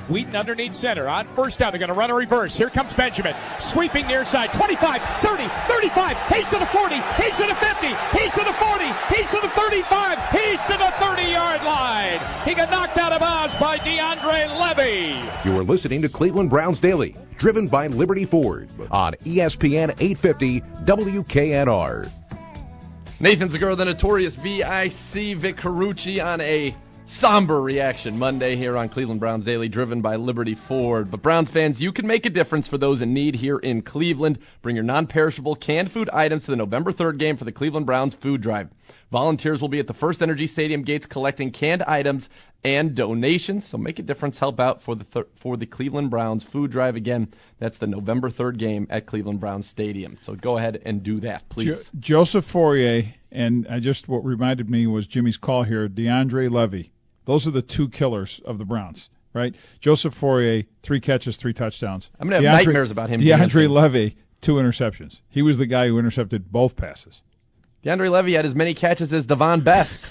Wheaton underneath center. On first down, they're going to run a reverse. Here comes Benjamin. Sweeping near side. 25, 30, 35. He's to the 40. He's to the 50. He's to the 40. He's to the 35. He's to the 30-yard line. He got knocked out of bounds by DeAndre Levy. You are listening to Cleveland Browns Daily, driven by Liberty Ford on ESPN 850 WKNR. Nathan Zagura, the notorious VIC, Vic Carucci on a somber reaction Monday here on Cleveland Browns Daily, driven by Liberty Ford. But Browns fans, you can make a difference for those in need here in Cleveland. Bring your non-perishable canned food items to the November 3rd game for the Cleveland Browns Food Drive. Volunteers will be at the First Energy Stadium gates collecting canned items and donations. So make a difference, help out for the Cleveland Browns Food Drive. Again, that's the November 3rd game at Cleveland Browns Stadium. So go ahead and do that, please. Joseph Fourier, and what reminded me was Jimmy's call here, DeAndre Levy. Those are the two killers of the Browns, right? Joseph Fourier, 3 catches, 3 touchdowns. I'm going to have nightmares about him. DeAndre Levy, 2 interceptions. He was the guy who intercepted both passes. DeAndre Levy had as many catches as Devon Bess.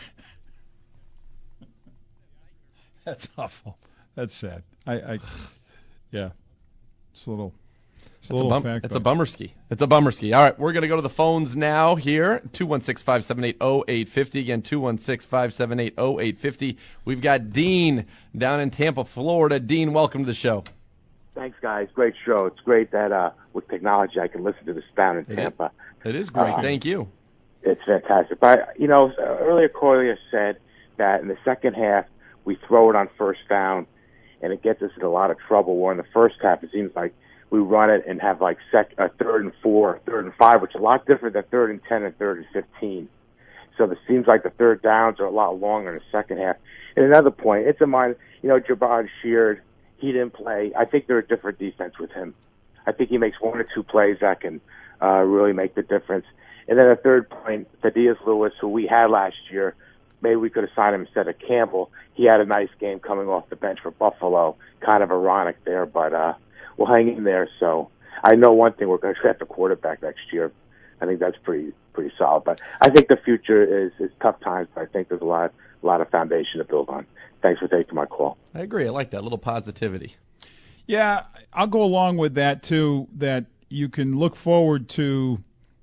That's awful. That's sad. Yeah. It's a little. It's a bummerski. It's a bummerski. All right, we're going to go to the phones now here. 216-578-0850. Again, 216-578-0850. We've got Dean down in Tampa, Florida. Dean, welcome to the show. Thanks, guys. Great show. It's great that with technology I can listen to this down in Tampa. It is great. Thank you. It's fantastic. But, earlier Corlier said that in the second half we throw it on first down, and it gets us in a lot of trouble. Where in the first half it seems like we run it and have like 3rd and 4, 3rd and 5, which is a lot different than 3rd and 10 and 3rd and 15. So it seems like the third downs are a lot longer in the second half. And another point, it's a minor, Jabbar Sheard, he didn't play. I think they're a different defense with him. I think he makes 1 or 2 plays that can really make the difference. And then a third point, Thaddeus Lewis, who we had last year, maybe we could have signed him instead of Campbell. He had a nice game coming off the bench for Buffalo. Kind of ironic there, but we'll hang in there. So I know one thing, we're going to draft a quarterback next year. I think that's pretty solid. But I think the future is tough times, but I think there's a lot of foundation to build on. Thanks for taking my call. I agree. I like that little positivity. Yeah, I'll go along with that too. That you can look forward to.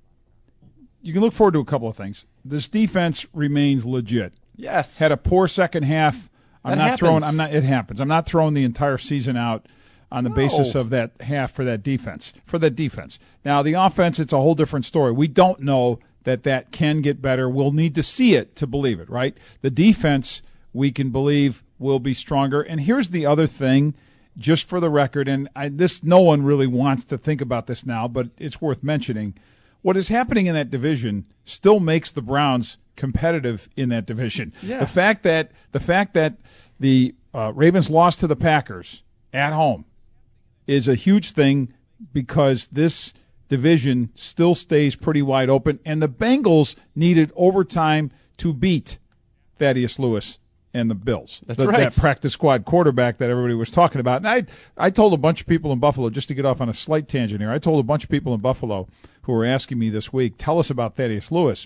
You can look forward to a couple of things. This defense remains legit. Yes. Had a poor second half. It happens. I'm not throwing the entire season out on the basis of that half for that defense. Now, the offense, it's a whole different story. We don't know that can get better. We'll need to see it to believe it, right? The defense, we can believe, will be stronger. And here's the other thing, just for the record, and no one really wants to think about this now, but it's worth mentioning. What is happening in that division still makes the Browns competitive in that division. Yes. The fact that the Ravens lost to the Packers at home is a huge thing because this division still stays pretty wide open, and the Bengals needed overtime to beat Thaddeus Lewis and the Bills. That's right. That practice squad quarterback that everybody was talking about. And I told a bunch of people in Buffalo, just to get off on a slight tangent here, I told a bunch of people in Buffalo who were asking me this week, tell us about Thaddeus Lewis.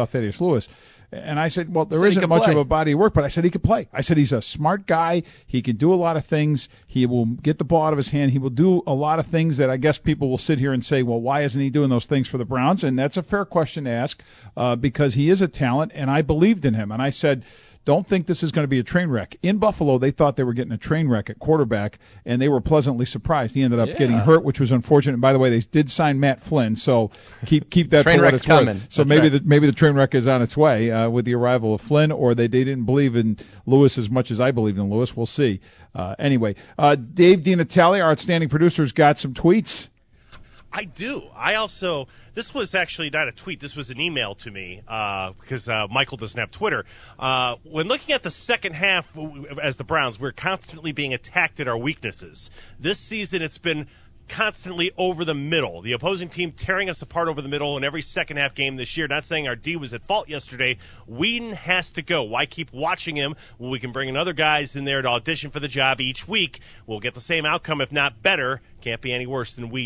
And I said, well, there isn't much of a body of work, but I said he could play. I said he's a smart guy. He can do a lot of things. He will get the ball out of his hand. He will do a lot of things that I guess people will sit here and say, well, why isn't he doing those things for the Browns? And that's a fair question to ask because he is a talent, and I believed in him. And I said, don't think this is going to be a train wreck. In Buffalo, they thought they were getting a train wreck at quarterback, and they were pleasantly surprised. He ended up getting hurt, which was unfortunate. And by the way, they did sign Matt Flynn, so keep that train for what it's coming. worth. So maybe the train wreck is on its way with the arrival of Flynn, or they didn't believe in Lewis as much as I believed in Lewis. We'll see. Anyway, Dave DiNatale, our outstanding producer, has got some tweets. I do. This was actually not a tweet. This was an email to me because Michael doesn't have Twitter. When looking at the second half as the Browns, we're constantly being attacked at our weaknesses. This season, it's been constantly over the middle. The opposing team tearing us apart over the middle in every second half game this year. Not saying our D was at fault yesterday. Whedon has to go. Why keep watching him when we can bring in other guys in there to audition for the job each week? We'll get the same outcome, if not better. Can't be any worse than Whedon.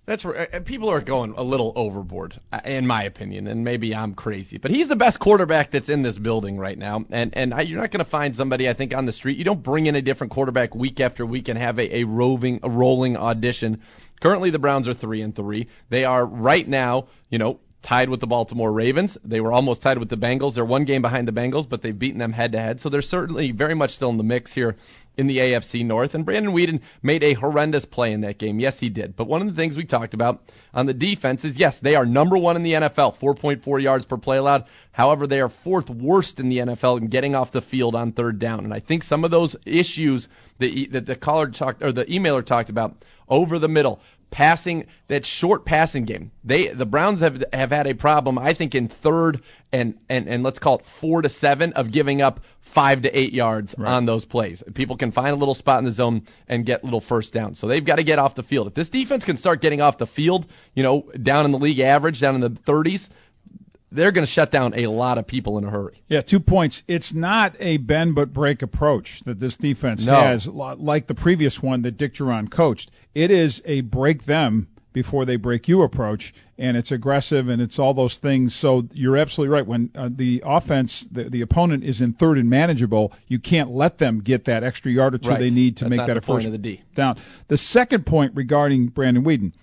That's where people are going a little overboard, in my opinion, and maybe I'm crazy. But he's the best quarterback that's in this building right now, and you're not going to find somebody, I think, on the street. You don't bring in a different quarterback week after week and have a rolling audition. Currently, the Browns are 3-3. They are right now, tied with the Baltimore Ravens. They were almost tied with the Bengals. They're one game behind the Bengals, but they've beaten them head-to-head. So they're certainly very much still in the mix here in the AFC North. And Brandon Weeden made a horrendous play in that game. Yes, he did. But one of the things we talked about on the defense is, yes, they are number one in the NFL, 4.4 yards per play allowed. However, they are fourth worst in the NFL in getting off the field on third down. And I think some of those issues that the caller talked, or the emailer talked about over the middle, passing, that short passing game. The Browns have had a problem, I think, in third and let's call it 4 to 7 of giving up 5 to 8 yards on those plays. People can find a little spot in the zone and get little first down. So they've got to get off the field. If this defense can start getting off the field, down in the league average, down in the 30s, they're going to shut down a lot of people in a hurry. Yeah, 2 points. It's not a bend but break approach that this defense has, like the previous one that Dick Duran coached. It is a break them before they break you approach, and it's aggressive and it's all those things. So you're absolutely right. When the offense, the opponent is in third and manageable, you can't let them get that extra yard or two they need to make that a first down. The second point regarding Brandon Weeden,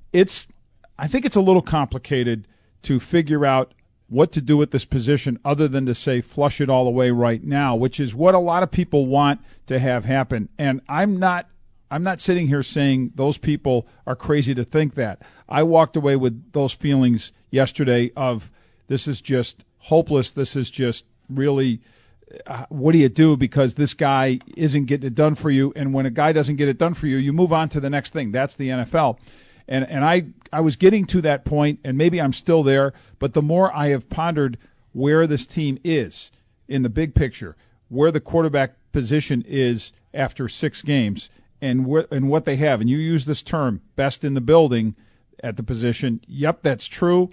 I think it's a little complicated to figure out what to do with this position other than to say flush it all away right now, which is what a lot of people want to have happen. And I'm not sitting here saying those people are crazy to think that. I walked away with those feelings yesterday of this is just hopeless. This is just really, what do you do, because this guy isn't getting it done for you. And when a guy doesn't get it done for you, you move on to the next thing. That's the NFL. And I was getting to that point, and maybe I'm still there, but the more I have pondered where this team is in the big picture, where the quarterback position is after 6 games, and what they have, and you use this term, best in the building at the position, yep, that's true.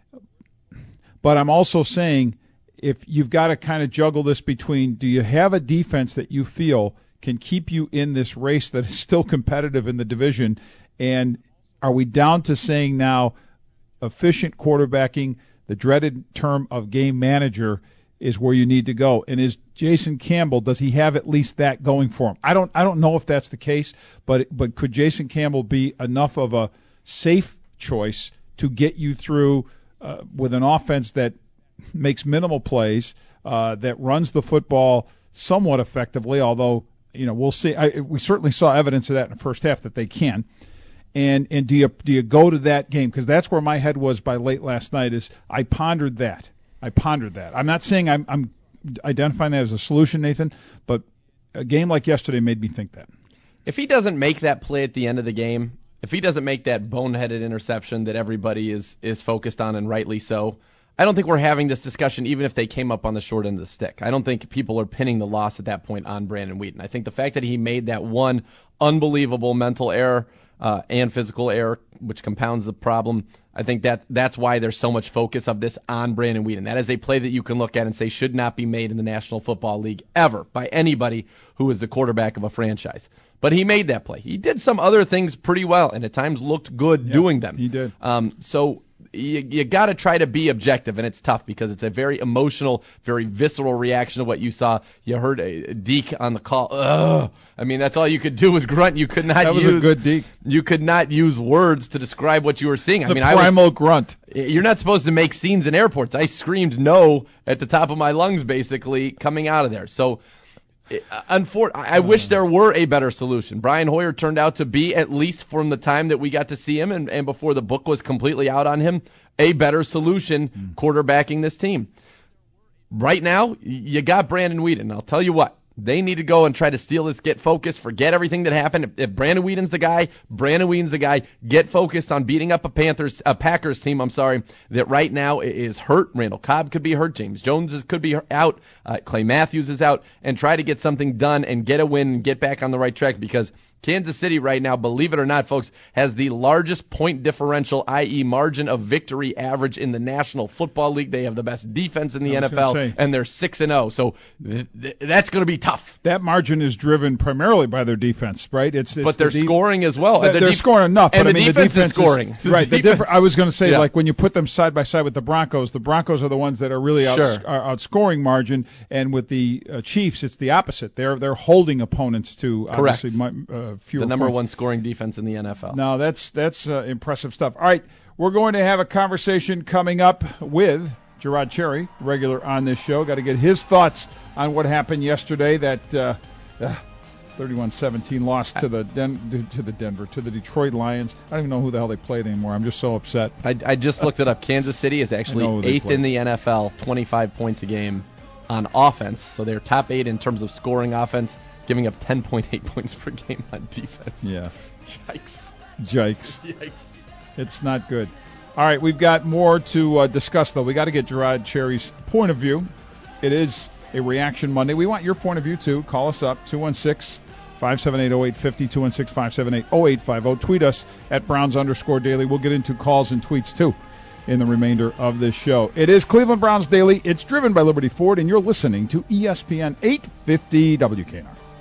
But I'm also saying if you've got to kind of juggle this between, do you have a defense that you feel can keep you in this race that is still competitive in the division, and are we down to saying now efficient quarterbacking, the dreaded term of game manager, is where you need to go? And is Jason Campbell, does he have at least that going for him? I don't know if that's the case, but could Jason Campbell be enough of a safe choice to get you through with an offense that makes minimal plays, that runs the football somewhat effectively, although we'll see. We certainly saw evidence of that in the first half that they can. And do you go to that game? Because that's where my head was by late last night. Is I pondered that. I'm not saying I'm identifying that as a solution, Nathan, but a game like yesterday made me think that. If he doesn't make that play at the end of the game, if he doesn't make that boneheaded interception that everybody is focused on, and rightly so, I don't think we're having this discussion even if they came up on the short end of the stick. I don't think people are pinning the loss at that point on Brandon Weeden. I think the fact that he made that one unbelievable mental error and physical error, which compounds the problem, I think that's why there's so much focus of this on Brandon Weeden. That is a play that you can look at and say should not be made in the National Football League ever by anybody who is the quarterback of a franchise. But he made that play. He did some other things pretty well, and at times looked good doing them. He did. So you got to try to be objective, and it's tough because it's a very emotional, very visceral reaction to what you saw. You heard Deke on the call. Ugh. I mean, that's all you could do was grunt. You could not that was a good Deke. You could not use words to describe what you were seeing. Primal grunt. You're not supposed to make scenes in airports. I screamed no at the top of my lungs, basically, coming out of there. So I wish there were a better solution. Brian Hoyer turned out to be, at least from the time that we got to see him and before the book was completely out on him, a better solution quarterbacking this team. Right now, you got Brandon Weeden. I'll tell you what, they need to go and try to steal this, get focused, forget everything that happened. If Brandon Weeden's the guy, Brandon Weeden's the guy. Get focused on beating up a Packers team, that right now is hurt. Randall Cobb could be hurt. James Jones could be out. Clay Matthews is out. And try to get something done and get a win and get back on the right track, because Kansas City right now, believe it or not, folks, has the largest point differential, i.e. margin of victory average in the National Football League. They have the best defense in the NFL, and they're 6-0. So that's going to be tough. That margin is driven primarily by their defense, right? But they're scoring as well. They're scoring enough. And but the I mean, defense is scoring. Right. I was going to say, like, when you put them side by side with the Broncos are the ones that are really outscoring margin, and with the Chiefs, it's the opposite. They're holding opponents to obviously fewer the number points. one scoring defense in the NFL. No, that's impressive stuff. All right, we're going to have a conversation coming up with Gerard Cherry, regular on this show. Got to get his thoughts on what happened yesterday. That 31-17 loss to the Detroit Lions. I don't even know who the hell they played anymore. I'm just so upset. I just looked it up. Kansas City is actually 8th in the NFL, 25 points a game on offense. So they're top 8 in terms of scoring offense, giving up 10.8 points per game on defense. Yeah. Yikes. It's not good. All right, we've got more to discuss, though. We got to get Gerard Cherry's point of view. It is a Reaction Monday. We want your point of view, too. Call us up, 216-578-0850, 216-578-0850. Tweet us at Browns_Daily. We'll get into calls and tweets, too, in the remainder of this show. It is Cleveland Browns Daily. It's driven by Liberty Ford, and you're listening to ESPN 850 WKNR.